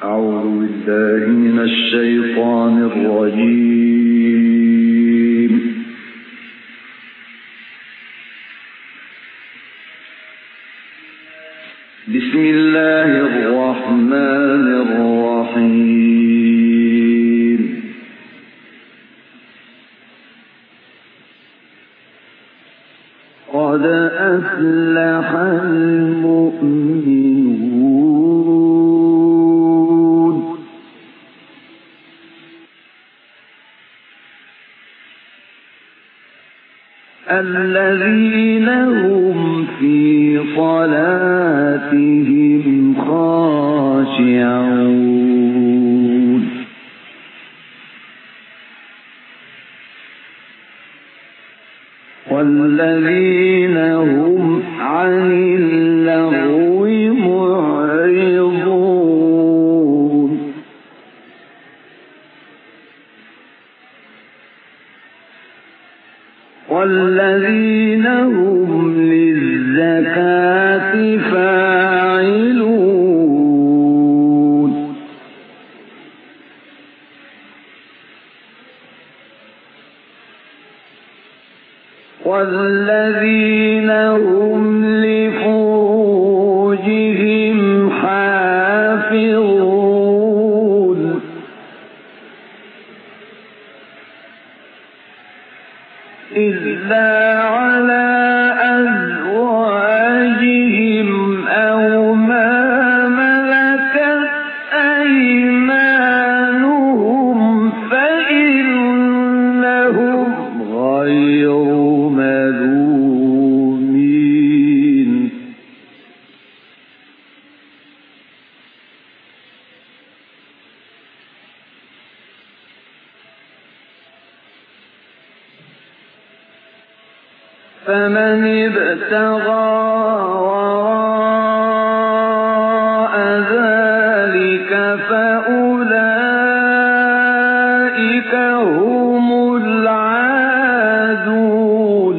أعوذ بالله من الشيطان الرجيم. بسم الله الرحمن الرحيم. قد أفلح المؤمنون الذين هم في صلاتهم خاشعون والذين هم عن اللغو معرضون والذين هم للزكاة فاعلون والذين هم لفروجهم حافظون إلا على أزواجهم أو ما ملكت أيمانهم فإنهم غير ملومين فمن ابتغى وراء ذلك فأولئك هم العادون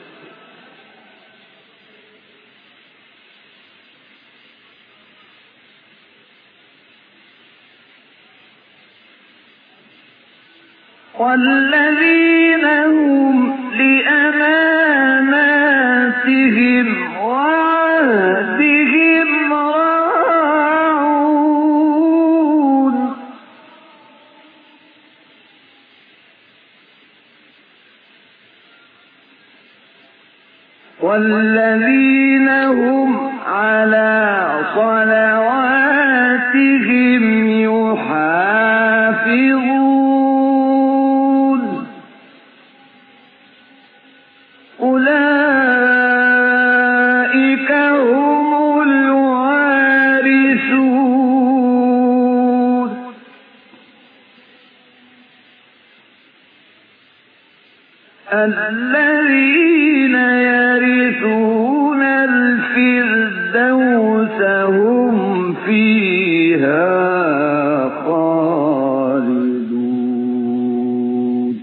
والذين هم لأماناتهم وعهدهم راعون والذين هم على صلواتهم يحافظون أولئك هم الوارثون الذين يرثون الفردوس هم فيها خالدون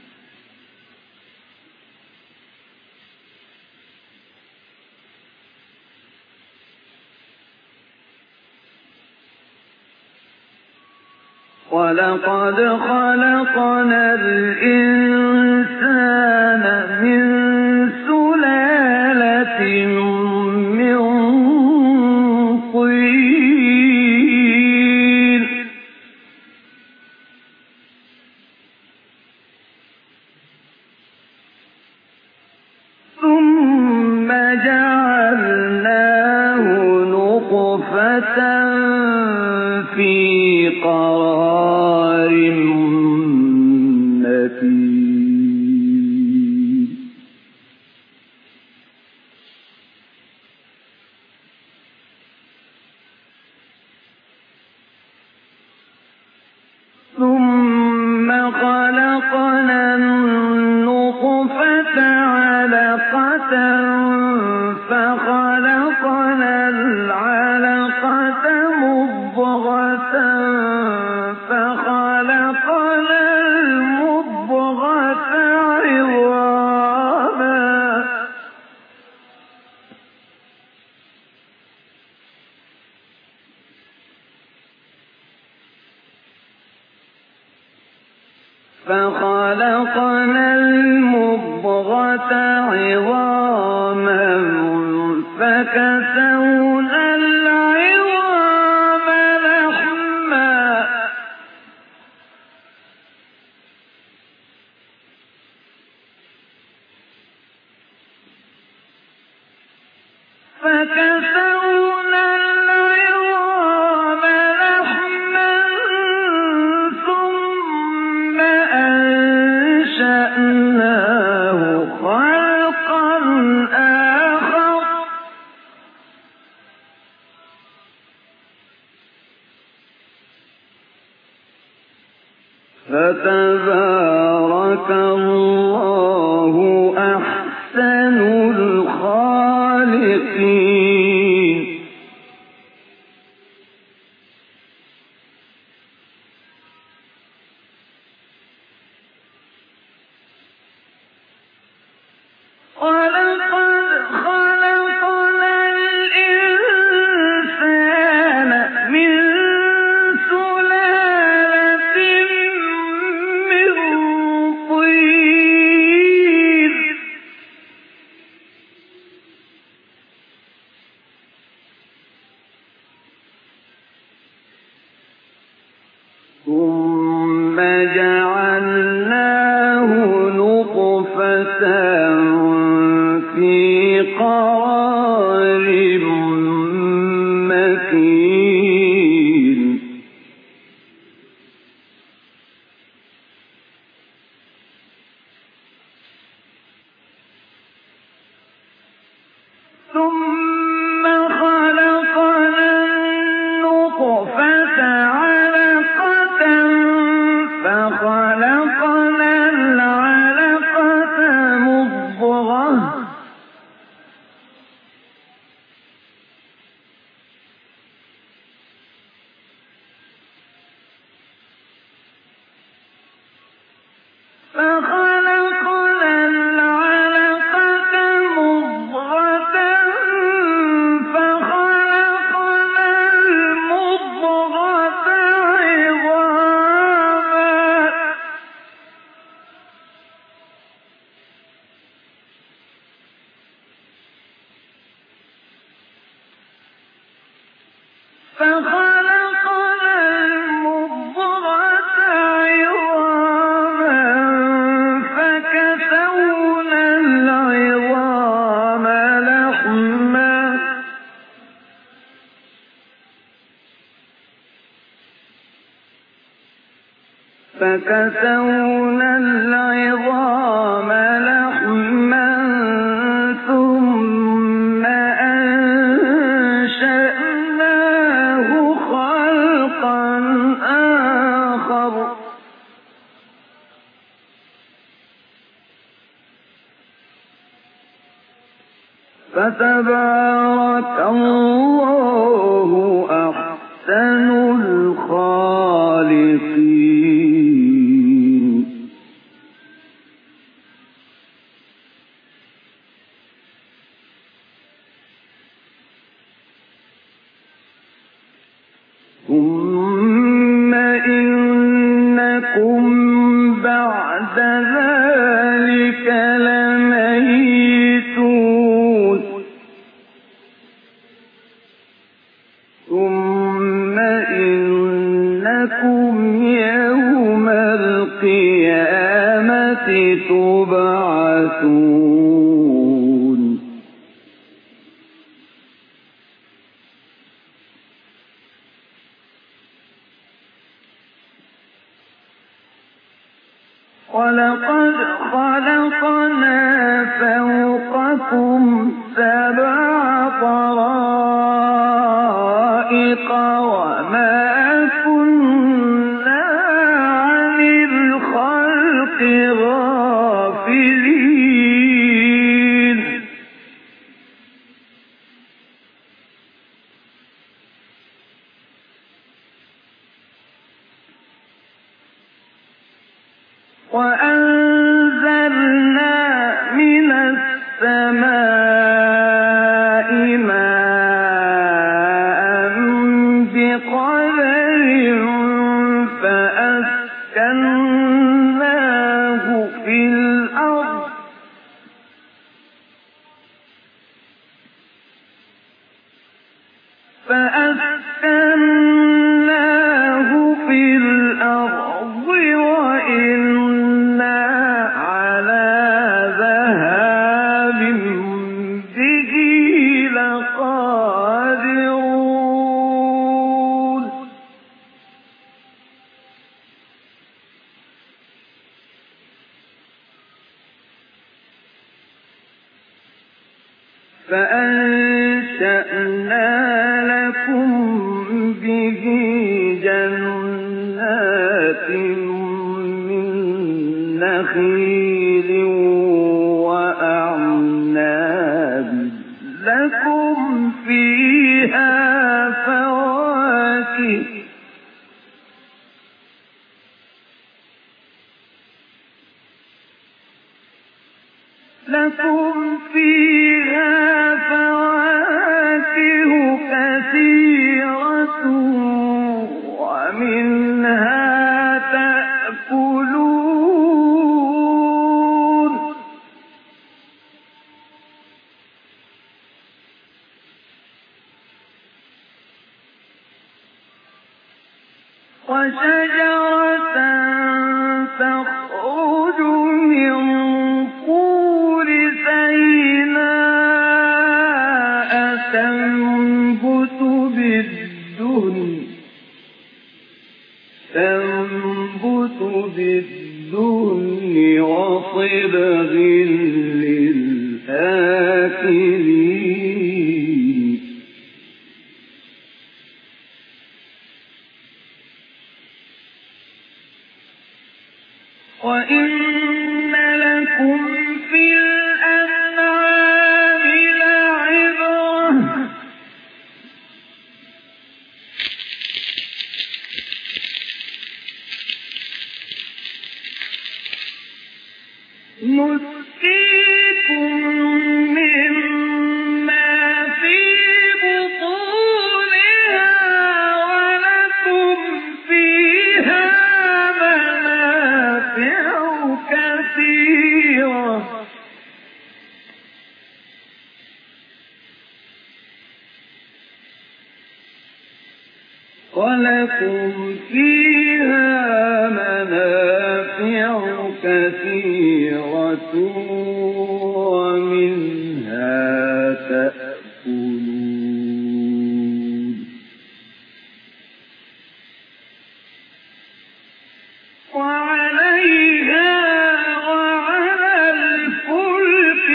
ولقد خلقنا الإنسان من سلالة من طين ثم جعلناه نطفة في قرار مكين ثم خلقنا النطفة علقة فخلقنا العلقة مضغة فخلقنا المضغة عظاما فخلقنا المضغة عظاما فكسونا العظام لحما ثم أنشأناه خلقا آخر فتبارك الله أحسن الخالقين. ولقد خلقنا الإنسان من سلالة من طين ثم جعلناه نطفة في قرار مكين ثم خلقنا النطفة علقة فخلقنا العلقة مضغة فخلقنا المضغة عظاما فكسونا العظام لحما ثم أنشأناه خلقا آخر فتبارك الله أحسن الخالقين. ثم إنكم بعد ذلك لميتون ثم إنكم يوم القيامة تبعثون. ولقد خلقنا فوقكم سبع طرائق وما كنا عن الخلق غافلين. وأنزلنا من السماء ماء بقدر فأسكناه فأنشأنا لكم به جنات من نخيل وأعناب لكم فيها فواكه كثيرة ومنها تأكلون وشجرة تخرج من طور سيناء تنبت بالدهن وصبغ للآكلين وإن لكم في الأنعام لعبرة نسقيكم مما في بطونها ولكم فيها منافع كثيرة ومنها تأكلون وعليها وعلى الفلك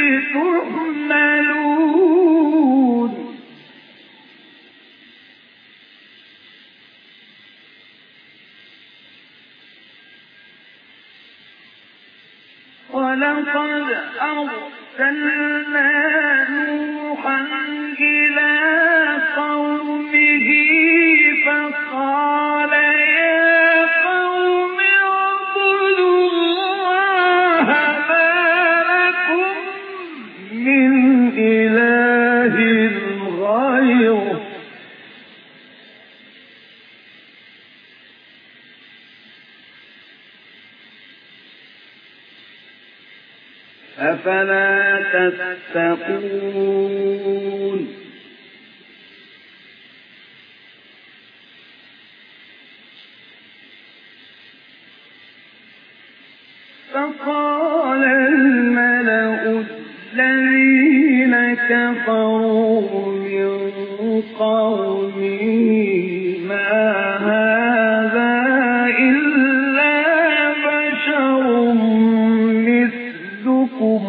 تحملون ولقد أرسلنا نوحا إلى قومه فقال يا قوم اعبدوا الله ما لكم من إله غيره أفلا تتقون فقال الملأ الذين كفروا من قومه ما هذا إلا بشر مثلكم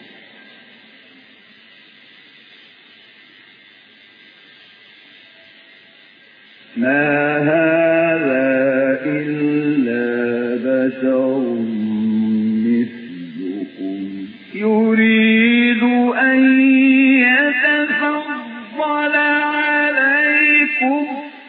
يريد أن يتفضل عليكم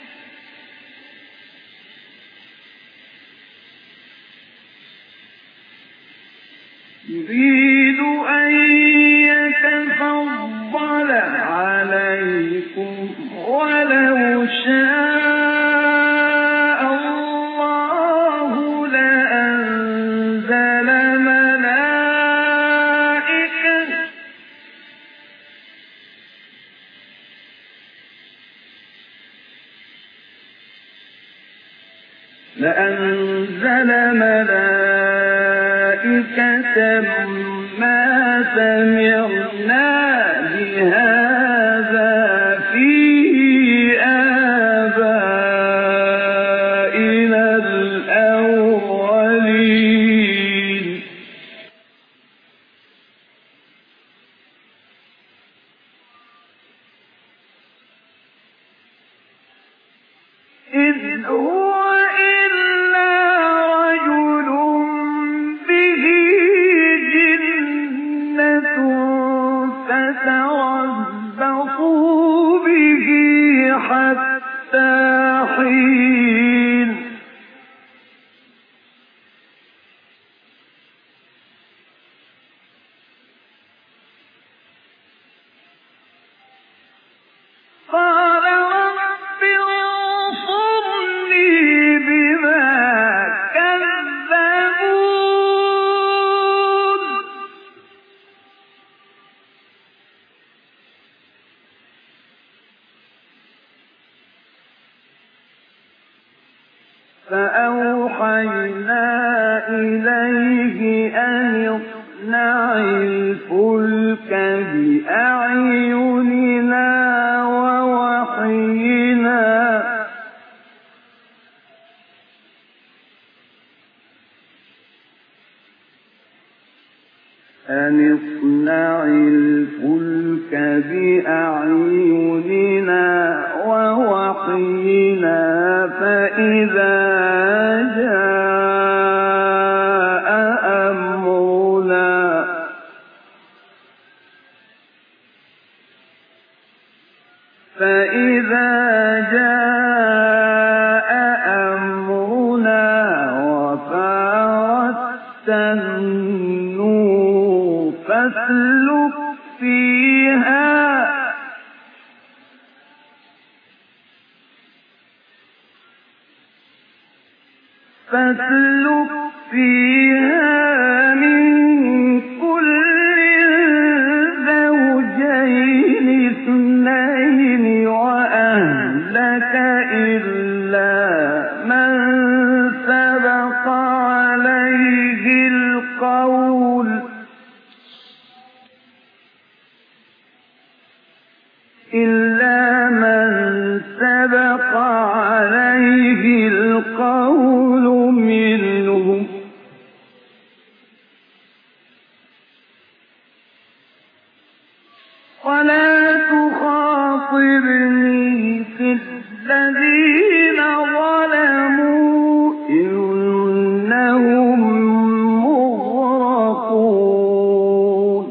ولو شاء الله لأنزل ملائكة ما سمعنا بهذا في آبائنا الأولين فأوحينا إليه أن اصنع الفلك بأعيننا ووحينا فإذا جاء أمرنا وفارت النور فاسلك فيها من كل زوجين اثنين وأهلك إلا من سبق عليه القول منهم ولا تخاطبني في الذين ظلموا إنهم مغرقون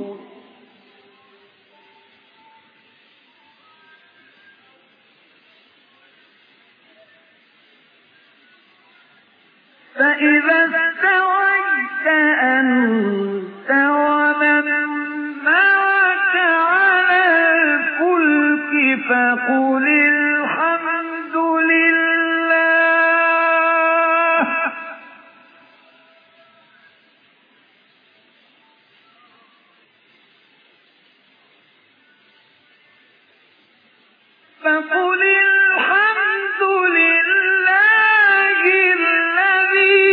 فإذا استويت أنت ومن معك على الفلك فقل الحمد لله الذي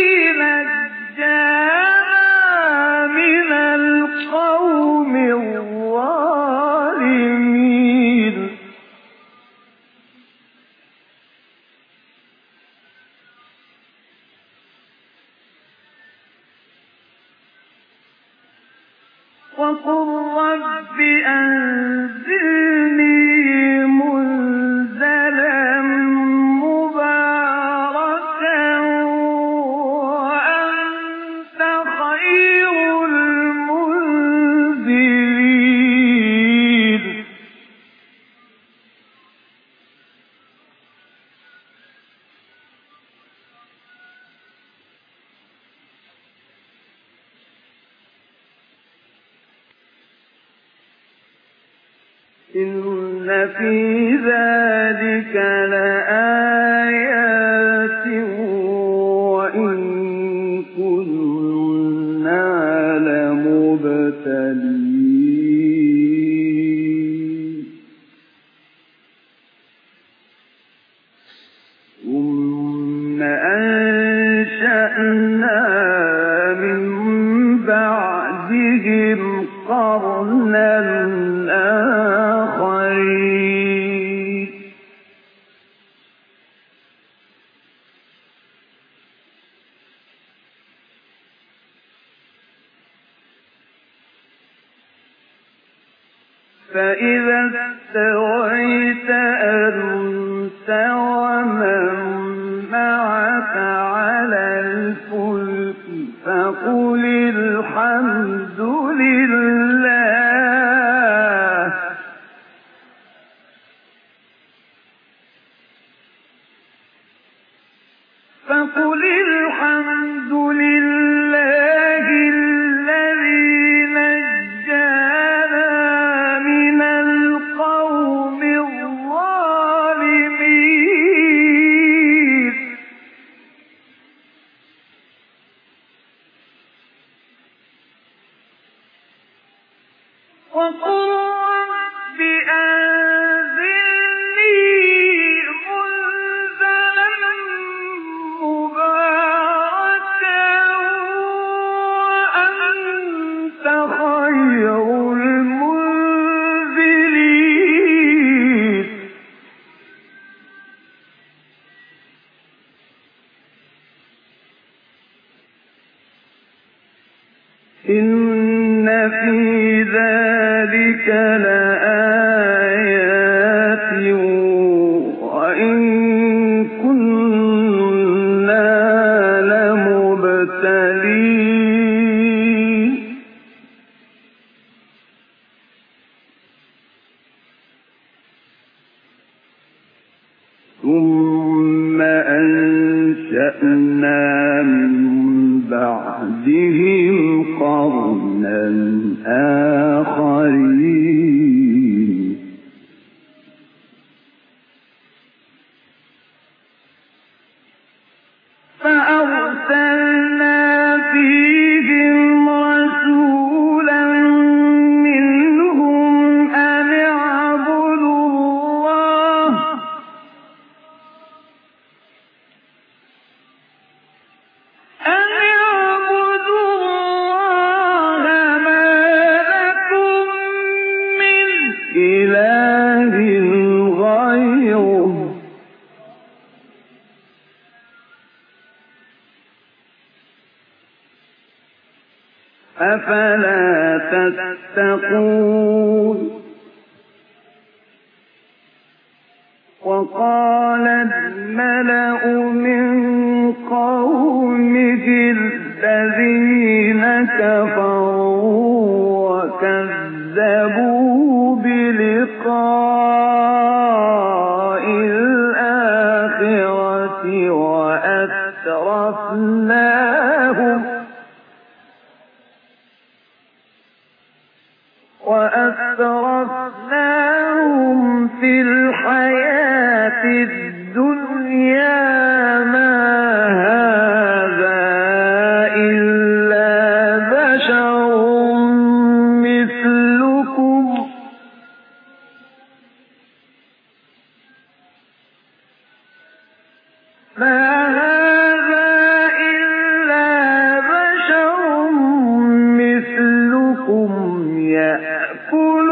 نجانا من القوم الظالمين وقل رب أنزلني منزلا مباركا وأنت خير المنزلين إن في ذلك لآيات وإن كنا لمبتلين ثم أنشأنا من بعدهم قرنا آخرين فإذا استويت أنت ومن معك على الفلك فقل الحمد لله الذي نجانا من القوم الظالمين وقل رب أنزلني منزلا مباركا إن في ذلك لآيات وإن كنا لمبتلين ثم أنشأنا من بعدهم قرنا آخرين فأرسلنا فيهم رسولا منهم أن اعبدوا الله ما لكم من إله غيره أفلا تتقون وقال الملأ من قومه الذين كفروا وكذبوا بلقاء الآخرة وأترفناهم في الحياة الدنيا ما هذا إلا بشر مثلكم يأكل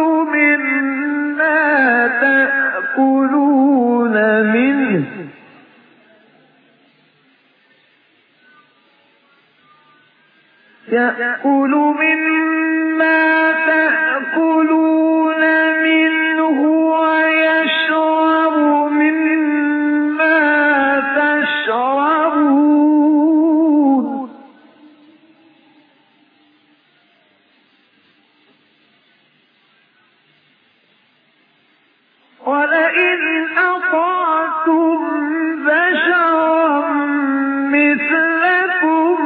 مما تأكلون منه ويشرب مما تشربون ولئن أطعتم بشرا مثلكم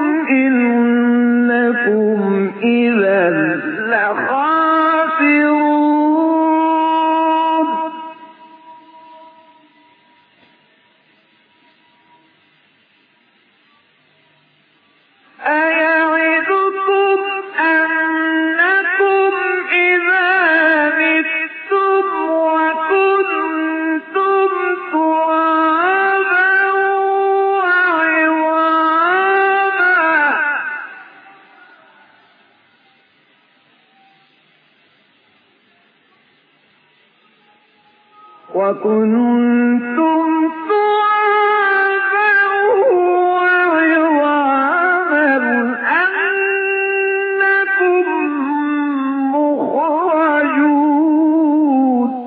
إنكم إذا لخاسرون أيعدكم أنكم إذا متم وكنتم ترابا وعظاما أنكم مخرجون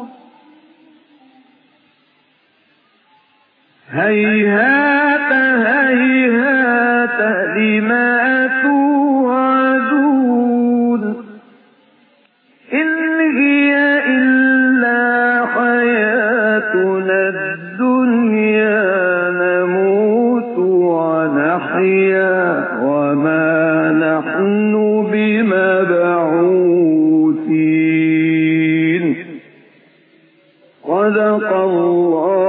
هيهات هيهات لما توعدون إن هي إلا حياتنا الدنيا نموت ونحيا وما نحن بمبعوثين صدق الله